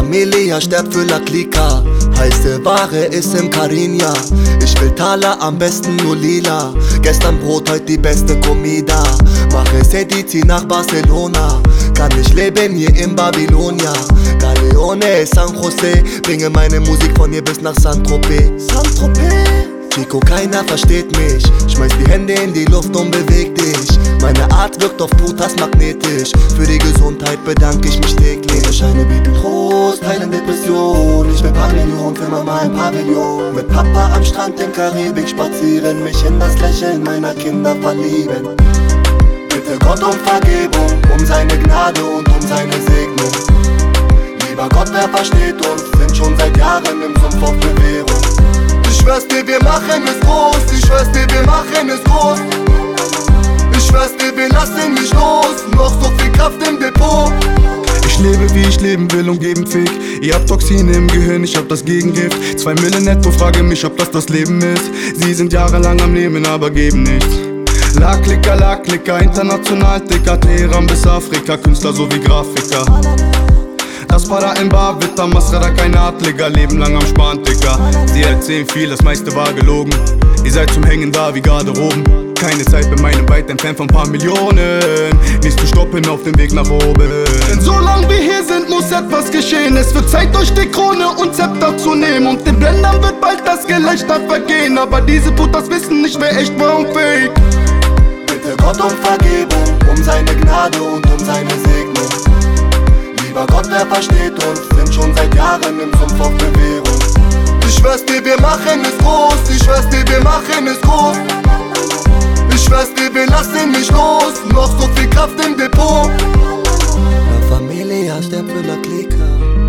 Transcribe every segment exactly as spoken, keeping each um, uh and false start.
Familia sterbt für La Clica. Heiße Ware ist im Carina. Ich will Taler, am besten nur lila. Gestern Brot, heute die beste Comida. Mache City, zieh nach Barcelona. Kann ich leben hier in Babylonia. Galeone, San Jose. Bringe meine Musik von hier bis nach Saint-Tropez. Saint-Tropez? Chico, keiner versteht mich. Schmeiß die Hände in die Luft und beweg dich. Meine Art wirkt auf Putas magnetisch. Für die Gesundheit bedanke ich mich täglich. Scheine bieten Trost, heilen Depression. Ich will Pavillon für Mama im Pavillon. Mit Papa am Strand in Karibik spazieren. Mich in das Lächeln meiner Kinder verlieben. Bitte Gott um Vergebung, um seine Gnade und um seine Segnung. Lieber Gott, wer versteht uns? Sind schon seit Jahren im Sumpf auf Bewährung. Ich schwör's dir, wir machen es groß. Ich schwör's dir, wir machen es groß. Ich schwör's dir, wir lassen nicht los. Noch so viel Kraft im Depot. Ich lebe, wie ich leben will und geben Fick. Ihr habt Toxine im Gehirn, ich hab das Gegengift. Zwei Mille netto, frage mich, ob das das Leben ist. Sie sind jahrelang am Leben, aber geben nichts. La Clica, La Clica, international dicker. Teheran bis Afrika, Künstler sowie Grafiker. Das Para im Bar, Witter, Masrada, kein Adliger. Leben lang am Sparen, Dicker. Sie erzählen viel, das meiste war gelogen. Ihr seid zum Hängen da wie Garderoben. Keine Zeit bei meinem Byte, ein Fan von paar Millionen. Nicht zu stoppen auf dem Weg nach oben. Denn solange wir hier sind, muss etwas geschehen. Es wird Zeit, euch die Krone und Zepter zu nehmen. Und den Blendern wird bald das Gelächter vergehen. Aber diese Putas wissen nicht, wer echt war und fake. Bitte Gott um Vergebung, um seine Gnade und um seine Segnung. Lieber Gott, wer versteht uns? Sind schon seit Jahren im Sumpf auf Bewährung. Ich schwör's dir, wir machen es groß. Ich schwör's dir, wir machen es groß. Ich schwör's dir, wir lassen nicht los. Noch so viel Kraft im Depot. La Familia stirbt für La Clica.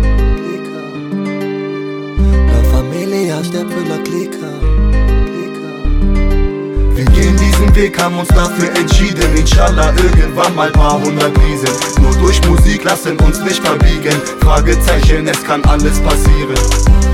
La Familia stirbt für La Clica. Wir gehen diesen Weg, haben uns dafür entschieden. Inshallah irgendwann mal paar hundert Riesen. Nur durch Musik lassen uns nicht verbiegen. Fragezeichen, es kann alles passieren.